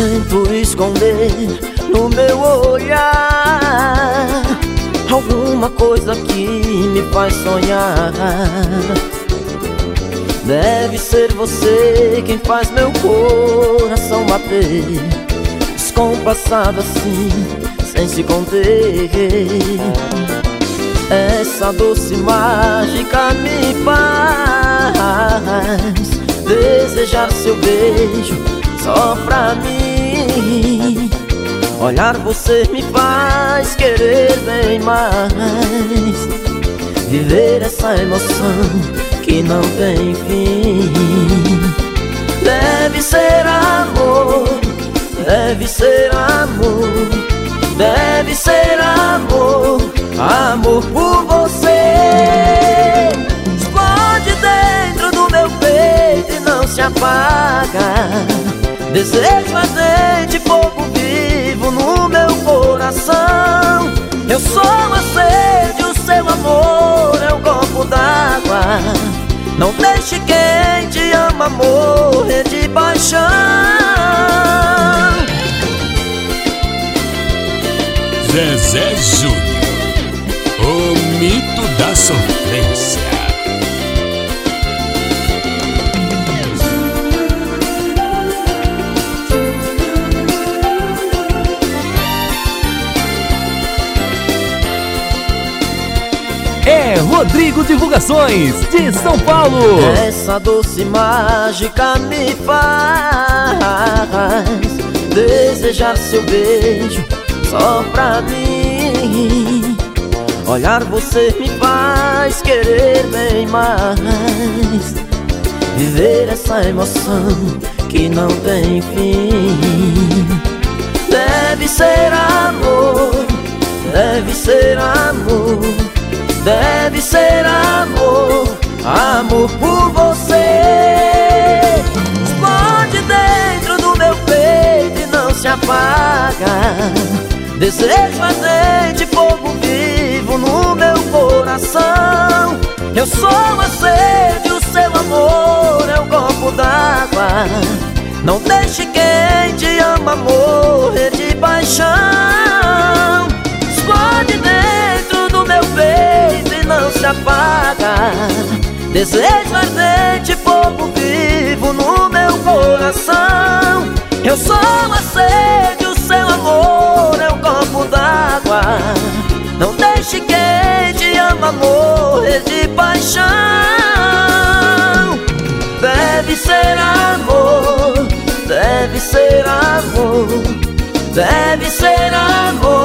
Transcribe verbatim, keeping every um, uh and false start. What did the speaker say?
Tento esconder no meu olhar alguma coisa que me faz sonhar. Deve ser você quem faz meu coração bater descompassado assim, sem se conter. Essa doce mágica me faz desejar seu beijo só pra mim. Olhar você me faz querer bem mais, viver essa emoção que não tem fim. Deve ser amor, deve ser amor, deve ser amor, amor por você. Explode dentro do meu peito e não se apaga. Desejo ardente, fogo vivo no meu coração. Eu sou a sede, o seu amor é um copo d'água. Não deixe quem te ama morrer de paixão. Zezé Júnior, o mito da sofrência. É Rodrigo Divulgações, de São Paulo. Essa doce mágica me faz desejar seu beijo só pra mim. Olhar você me faz querer bem mais, viver essa emoção que não tem fim. Deve ser amor, deve ser amor, deve ser amor, amor por você. Explode dentro do meu peito e não se apaga. Desejo ardente, fogo vivo no meu coração. Eu sou a sede, o seu amor é um copo d'água. Não deixe quem te ama morrer de paixão. Explode dentro do meu peito e não se apaga. Desejo ardente, fogo vivo no meu coração. Eu sou a sede, o seu amor é um copo d'água. Não deixe quem te ama morrer de paixão. Deve ser amor, deve ser amor, deve ser amor,